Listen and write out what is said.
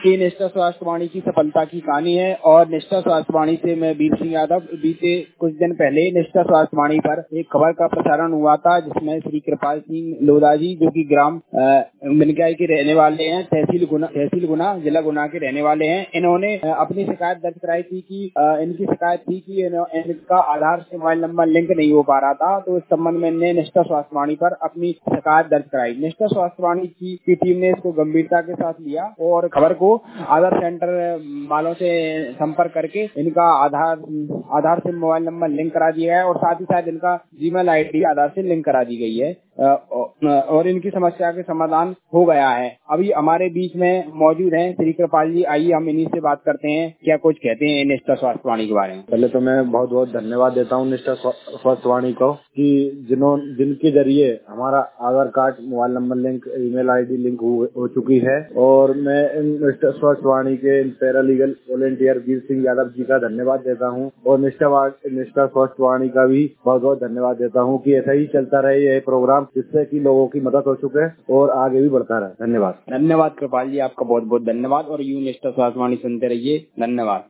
कि निष्ठा स्वास्थ्यवाणी की सफलता की कहानी है। और निष्ठा स्वास्थ्यवाणी से मैं वीर सिंह यादव। बीते कुछ दिन पहले निष्ठा स्वास्थ्यवाणी पर एक खबर का प्रसारण हुआ था, जिसमें श्री कृपाल सिंह लोधा जी, जो कि ग्राम मिनकाई के रहने वाले हैं, तहसील गुना, जिला गुना के रहने वाले हैं, इन्होंने अपनी शिकायत दर्ज कराई थी कि इनकी शिकायत थी कि इनका आधार से मोबाइल नंबर लिंक नहीं हो पा रहा था। तो इस संबंध में इन्हें निष्ठा स्वास्थ्यवाणी पर अपनी शिकायत दर्ज कराई। निष्ठा स्वास्थ्यवाणी की टीम ने इसको गंभीरता के साथ लिया और खबर को आधार सेंटर वालों से संपर्क करके इनका आधार से मोबाइल नंबर लिंक करा दिया है और साथ ही साथ इनका जीमेल आईडी आधार से लिंक करा दी गई है और इनकी समस्या के समाधान हो गया है। अभी हमारे बीच में मौजूद हैं श्री कृपाल जी। आइए हम इन्हीं से बात करते हैं, क्या कुछ कहते हैं निष्ठा स्वास्थ्यवाणी के बारे में। पहले तो मैं बहुत बहुत धन्यवाद देता हूँ निष्ठा स्वास्थ्यवाणी को कि जिनके जरिए हमारा Aadhaar card, mobile number link, email ID link हो चुकी है। और मैं निष्ठा स्वास्थ्यवाणी के पैरालीगल वॉलंटियर वीर सिंह यादव जी का धन्यवाद देता हूँ और निष्ठा स्वास्थ्यवाणी का भी बहुत बहुत धन्यवाद देता हूँ कि ऐसा ही चलता रहे यह प्रोग्राम, जिससे कि लोगों की मदद हो चुके और आगे भी बढ़ता रहे। धन्यवाद। धन्यवाद कृपाल जी, आपका बहुत बहुत धन्यवाद और यूं निष्ठा स्वास्थ्यवाणी सुनते रहिए। धन्यवाद।